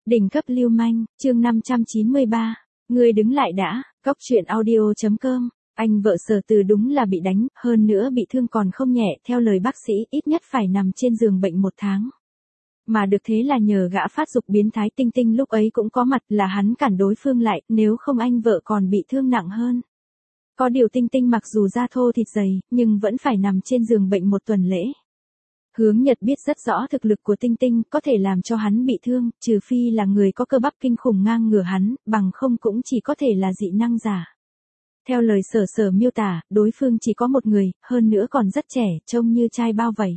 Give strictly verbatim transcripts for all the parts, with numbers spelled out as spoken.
Đỉnh cấp lưu manh, chương năm trăm chín mươi ba. Ngươi đứng lại đã, cóc truyện audio.com. Anh vợ Sở Từ đúng là bị đánh, hơn nữa bị thương còn không nhẹ, theo lời bác sĩ ít nhất phải nằm trên giường bệnh một tháng. Mà được thế là nhờ gã phát dục biến thái Tinh Tinh lúc ấy cũng có mặt, là hắn cản đối phương lại, nếu không anh vợ còn bị thương nặng hơn. Có điều Tinh Tinh mặc dù da thô thịt dày, nhưng vẫn phải nằm trên giường bệnh một tuần lễ. Hướng Nhật biết rất rõ thực lực của Tinh Tinh có thể làm cho hắn bị thương, trừ phi là người có cơ bắp kinh khủng ngang ngửa hắn, bằng không cũng chỉ có thể là dị năng giả. Theo lời Sở Sở miêu tả, đối phương chỉ có một người, hơn nữa còn rất trẻ, trông như trai bao vậy.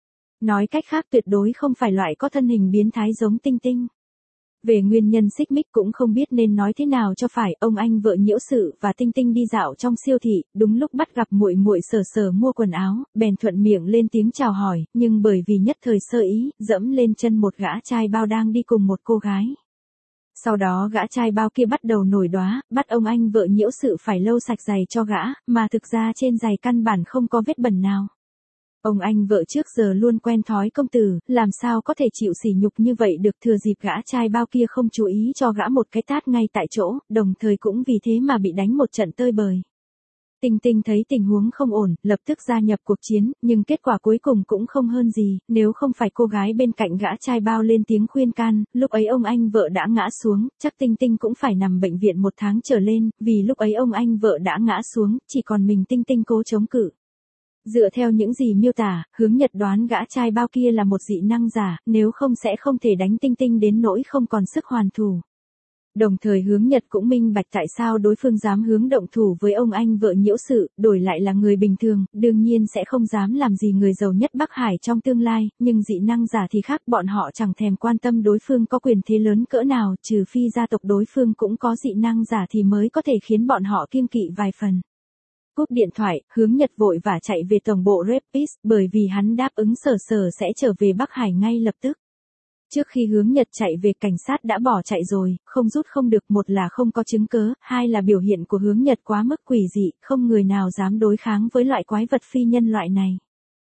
Nói cách khác tuyệt đối không phải loại có thân hình biến thái giống Tinh Tinh. Về nguyên nhân xích mích cũng không biết nên nói thế nào cho phải, ông anh vợ Nhiễu Sự và Tinh Tinh đi dạo trong siêu thị, đúng lúc bắt gặp muội muội Sở Sở mua quần áo, bèn thuận miệng lên tiếng chào hỏi, nhưng bởi vì nhất thời sơ ý, dẫm lên chân một gã trai bao đang đi cùng một cô gái. Sau đó gã trai bao kia bắt đầu nổi đoá, bắt ông anh vợ Nhiễu Sự phải lau sạch giày cho gã, mà thực ra trên giày căn bản không có vết bẩn nào. Ông anh vợ trước giờ luôn quen thói công tử, làm sao có thể chịu sỉ nhục như vậy được, thừa dịp gã trai bao kia không chú ý cho gã một cái tát ngay tại chỗ, đồng thời cũng vì thế mà bị đánh một trận tơi bời. Tinh Tinh thấy tình huống không ổn, lập tức gia nhập cuộc chiến, nhưng kết quả cuối cùng cũng không hơn gì, nếu không phải cô gái bên cạnh gã trai bao lên tiếng khuyên can, lúc ấy ông anh vợ đã ngã xuống, chắc Tinh Tinh cũng phải nằm bệnh viện một tháng trở lên, vì lúc ấy ông anh vợ đã ngã xuống, chỉ còn mình Tinh Tinh cố chống cự. Dựa theo những gì miêu tả, Hướng Nhật đoán gã trai bao kia là một dị năng giả, nếu không sẽ không thể đánh Tinh Tinh đến nỗi không còn sức hoàn thủ. Đồng thời Hướng Nhật cũng minh bạch tại sao đối phương dám hướng động thủ với ông anh vợ Nhiễu Sự, đổi lại là người bình thường, đương nhiên sẽ không dám làm gì người giàu nhất Bắc Hải trong tương lai, nhưng dị năng giả thì khác, bọn họ chẳng thèm quan tâm đối phương có quyền thế lớn cỡ nào, trừ phi gia tộc đối phương cũng có dị năng giả thì mới có thể khiến bọn họ kiêng kỵ vài phần. Cúp điện thoại, Hướng Nhật vội vã chạy về tổng bộ Rapid, bởi vì hắn đáp ứng Sở Sở sẽ trở về Bắc Hải ngay lập tức. Trước khi Hướng Nhật chạy về, cảnh sát đã bỏ chạy rồi, không rút không được, một là không có chứng cớ, hai là biểu hiện của Hướng Nhật quá mức quỷ dị, không người nào dám đối kháng với loại quái vật phi nhân loại này.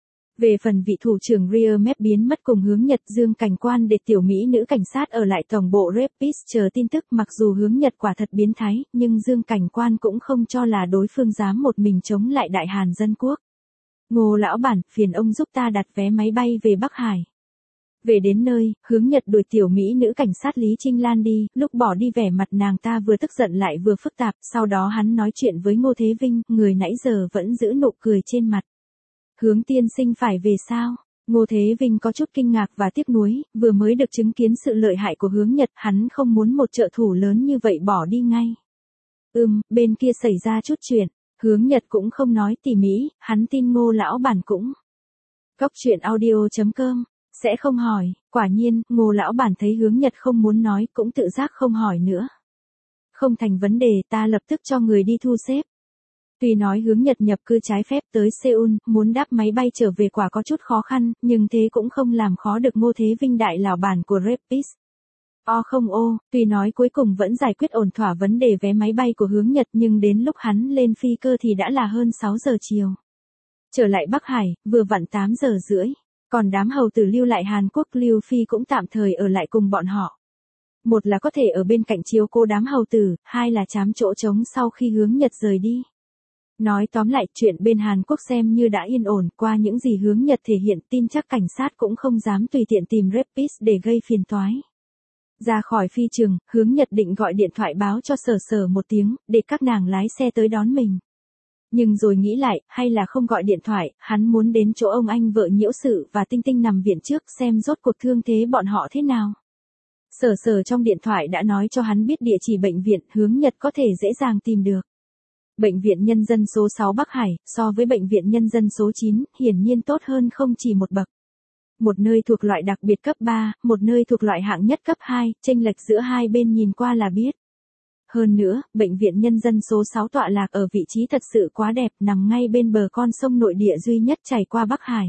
Về phần vị thủ trưởng Rear Map biến mất cùng Hướng Nhật, Dương Cảnh Quan để tiểu mỹ nữ cảnh sát ở lại tổng bộ Rapid chờ tin tức, mặc dù Hướng Nhật quả thật biến thái, nhưng Dương Cảnh Quan cũng không cho là đối phương dám một mình chống lại Đại Hàn Dân Quốc. Ngô lão bản, phiền ông giúp ta đặt vé máy bay về Bắc Hải. Về đến nơi, Hướng Nhật đuổi tiểu mỹ nữ cảnh sát Lý Trinh Lan đi, lúc bỏ đi vẻ mặt nàng ta vừa tức giận lại vừa phức tạp, sau đó hắn nói chuyện với Ngô Thế Vinh, người nãy giờ vẫn giữ nụ cười trên mặt. Hướng tiên sinh phải về sao? Ngô Thế Vinh có chút kinh ngạc và tiếc nuối, vừa mới được chứng kiến sự lợi hại của Hướng Nhật, hắn không muốn một trợ thủ lớn như vậy bỏ đi ngay. Ừm, bên kia xảy ra chút chuyện, Hướng Nhật cũng không nói tỉ mỉ, hắn tin Ngô lão bản cũng. Cóc truyện audio.com, sẽ không hỏi, quả nhiên, Ngô lão bản thấy Hướng Nhật không muốn nói, cũng tự giác không hỏi nữa. Không thành vấn đề, ta lập tức cho người đi thu xếp. Tuy nói Hướng Nhật nhập cư trái phép tới Seoul, muốn đáp máy bay trở về quả có chút khó khăn, nhưng thế cũng không làm khó được Ngô Thế Vinh đại lão bản của Rapid. O không ô, tuy nói cuối cùng vẫn giải quyết ổn thỏa vấn đề vé máy bay của Hướng Nhật, nhưng đến lúc hắn lên phi cơ thì đã là hơn sáu giờ chiều. Trở lại Bắc Hải, vừa vặn tám giờ rưỡi, còn đám hầu tử lưu lại Hàn Quốc Lưu Phi cũng tạm thời ở lại cùng bọn họ. Một là có thể ở bên cạnh chiếu cô đám hầu tử, hai là trám chỗ trống sau khi Hướng Nhật rời đi. Nói tóm lại, chuyện bên Hàn Quốc xem như đã yên ổn, qua những gì Hướng Nhật thể hiện, tin chắc cảnh sát cũng không dám tùy tiện tìm Rapid để gây phiền toái. Ra khỏi phi trường, Hướng Nhật định gọi điện thoại báo cho Sở Sở một tiếng, để các nàng lái xe tới đón mình. Nhưng rồi nghĩ lại, hay là không gọi điện thoại, hắn muốn đến chỗ ông anh vợ Nhiễu Sự và Tinh Tinh nằm viện trước xem rốt cuộc thương thế bọn họ thế nào. Sở Sở trong điện thoại đã nói cho hắn biết địa chỉ bệnh viện, Hướng Nhật có thể dễ dàng tìm được. Bệnh viện Nhân dân số sáu Bắc Hải, so với bệnh viện Nhân dân số chín, hiển nhiên tốt hơn không chỉ một bậc. Một nơi thuộc loại đặc biệt cấp ba, một nơi thuộc loại hạng nhất cấp hai, chênh lệch giữa hai bên nhìn qua là biết. Hơn nữa, bệnh viện Nhân dân số sáu tọa lạc ở vị trí thật sự quá đẹp, nằm ngay bên bờ con sông nội địa duy nhất chảy qua Bắc Hải.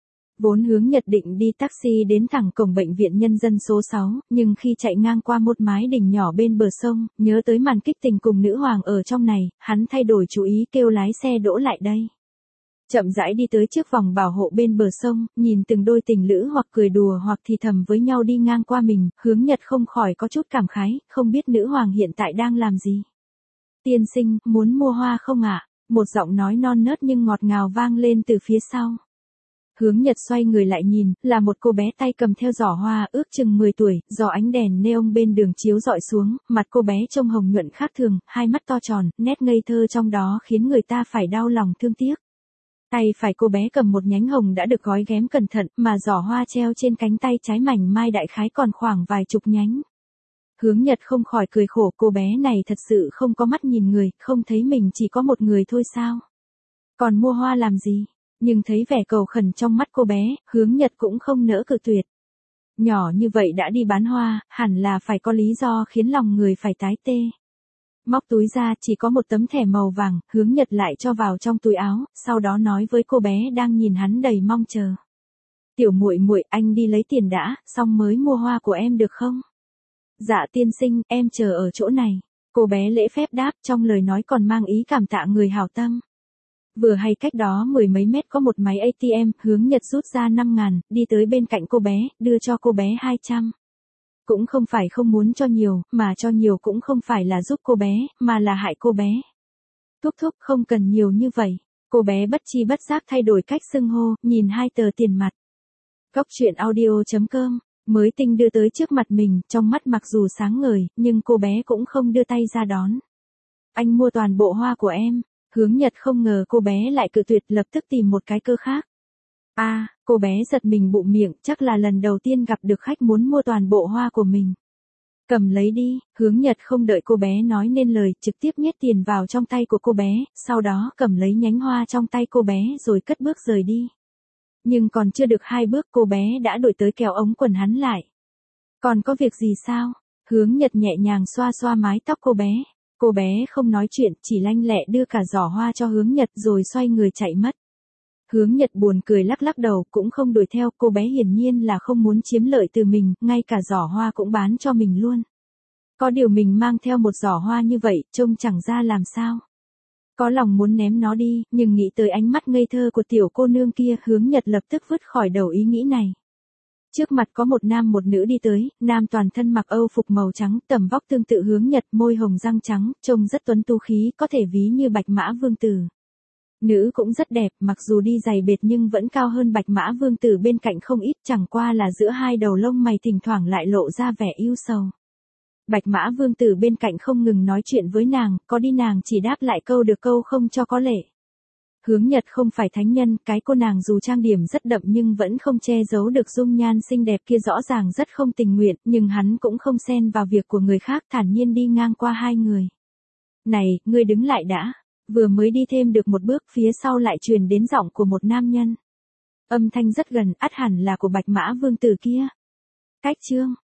Vốn Hướng Nhật định đi taxi đến thẳng cổng bệnh viện Nhân dân số sáu, nhưng khi chạy ngang qua một mái đỉnh nhỏ bên bờ sông, nhớ tới màn kích tình cùng nữ hoàng ở trong này, hắn thay đổi chủ ý kêu lái xe đỗ lại đây. Chậm rãi đi tới trước vòng bảo hộ bên bờ sông, nhìn từng đôi tình lữ hoặc cười đùa hoặc thì thầm với nhau đi ngang qua mình, Hướng Nhật không khỏi có chút cảm khái, không biết nữ hoàng hiện tại đang làm gì. Tiên sinh, muốn mua hoa không ạ? Một giọng nói non nớt nhưng ngọt ngào vang lên từ phía sau. Hướng Nhật xoay người lại nhìn, là một cô bé tay cầm theo giỏ hoa ước chừng mười tuổi, do ánh đèn neon bên đường chiếu dọi xuống, mặt cô bé trông hồng nhuận khác thường, hai mắt to tròn, nét ngây thơ trong đó khiến người ta phải đau lòng thương tiếc. Tay phải cô bé cầm một nhánh hồng đã được gói ghém cẩn thận, mà giỏ hoa treo trên cánh tay trái mảnh mai đại khái còn khoảng vài chục nhánh. Hướng Nhật không khỏi cười khổ, cô bé này thật sự không có mắt nhìn người, không thấy mình chỉ có một người thôi sao? Còn mua hoa làm gì? Nhưng thấy vẻ cầu khẩn trong mắt cô bé, Hướng Nhật cũng không nỡ cự tuyệt. Nhỏ như vậy đã đi bán hoa, hẳn là phải có lý do khiến lòng người phải tái tê. Móc túi ra chỉ có một tấm thẻ màu vàng, Hướng Nhật lại cho vào trong túi áo, sau đó nói với cô bé đang nhìn hắn đầy mong chờ. Tiểu muội muội, anh đi lấy tiền đã, xong mới mua hoa của em được không? Dạ tiên sinh, em chờ ở chỗ này. Cô bé lễ phép đáp, trong lời nói còn mang ý cảm tạ người hảo tâm. Vừa hay cách đó mười mấy mét có một máy a tê em, Hướng Nhật rút ra năm ngàn, đi tới bên cạnh cô bé, đưa cho cô bé hai trăm. Cũng không phải không muốn cho nhiều, mà cho nhiều cũng không phải là giúp cô bé, mà là hại cô bé. Thúc thúc không cần nhiều như vậy. Cô bé bất chi bất giác thay đổi cách xưng hô, nhìn hai tờ tiền mặt. Góc truyện audio chấm com, mới tinh đưa tới trước mặt mình, trong mắt mặc dù sáng ngời, nhưng cô bé cũng không đưa tay ra đón. Anh mua toàn bộ hoa của em. Hướng Nhật không ngờ cô bé lại cự tuyệt, lập tức tìm một cái cơ khác. A, à, cô bé giật mình bụm miệng, chắc là lần đầu tiên gặp được khách muốn mua toàn bộ hoa của mình. Cầm lấy đi, Hướng Nhật không đợi cô bé nói nên lời, trực tiếp nhét tiền vào trong tay của cô bé, sau đó cầm lấy nhánh hoa trong tay cô bé rồi cất bước rời đi. Nhưng còn chưa được hai bước cô bé đã đuổi tới kéo ống quần hắn lại. Còn có việc gì sao? Hướng Nhật nhẹ nhàng xoa xoa mái tóc cô bé. Cô bé không nói chuyện, chỉ lanh lẹ đưa cả giỏ hoa cho Hướng Nhật rồi xoay người chạy mất. Hướng Nhật buồn cười lắc lắc đầu, cũng không đuổi theo, cô bé hiển nhiên là không muốn chiếm lợi từ mình, ngay cả giỏ hoa cũng bán cho mình luôn. Có điều mình mang theo một giỏ hoa như vậy, trông chẳng ra làm sao. Có lòng muốn ném nó đi, nhưng nghĩ tới ánh mắt ngây thơ của tiểu cô nương kia, Hướng Nhật lập tức vứt khỏi đầu ý nghĩ này. Trước mặt có một nam một nữ đi tới, nam toàn thân mặc âu phục màu trắng, tầm vóc tương tự Hướng Nhật, môi hồng răng trắng, trông rất tuấn tú khí, có thể ví như Bạch Mã Vương Tử. Nữ cũng rất đẹp, mặc dù đi giày bệt nhưng vẫn cao hơn Bạch Mã Vương Tử bên cạnh không ít, chẳng qua là giữa hai đầu lông mày thỉnh thoảng lại lộ ra vẻ ưu sầu. Bạch Mã Vương Tử bên cạnh không ngừng nói chuyện với nàng, có đi nàng chỉ đáp lại câu được câu không cho có lệ. Hướng Nhật không phải thánh nhân, cái cô nàng dù trang điểm rất đậm nhưng vẫn không che giấu được dung nhan xinh đẹp kia, rõ ràng rất không tình nguyện, nhưng hắn cũng không xen vào việc của người khác, thản nhiên đi ngang qua hai người. Này, ngươi đứng lại đã. Vừa mới đi thêm được một bước, phía sau lại truyền đến giọng của một nam nhân. Âm thanh rất gần, ắt hẳn là của Bạch Mã Vương Tử kia. Cách chương,